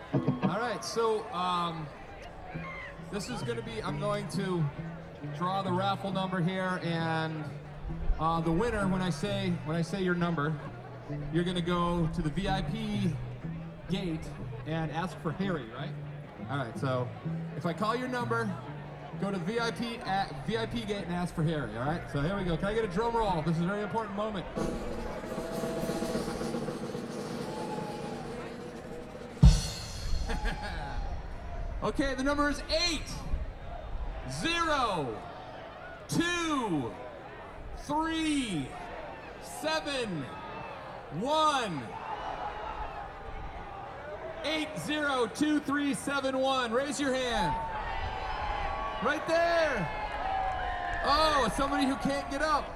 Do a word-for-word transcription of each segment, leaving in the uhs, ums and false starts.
All right, so um, this is going to be, I'm going to draw the raffle number here, and uh, the winner, when I say when I say your number, you're going to go to the V I P gate and ask for Harry, right? All right, so if I call your number, go to the V I P at V I P gate and ask for Harry, all right? So here we go. Can I get a drum roll? This is a very important moment. Okay, the number is eight, zero, two, three, seven, one. Eight, zero, two, three, seven, one. Raise your hand. Right there. Oh, somebody who can't get up.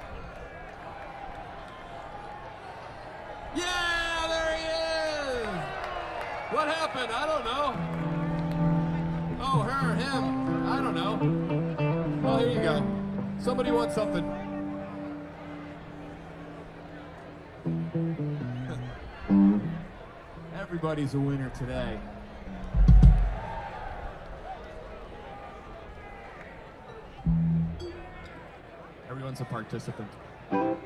Yeah, there he is. What happened? I don't know. Oh, her, him, I don't know. Oh, here you go. Somebody wants something. Everybody's a winner today. Everyone's a participant.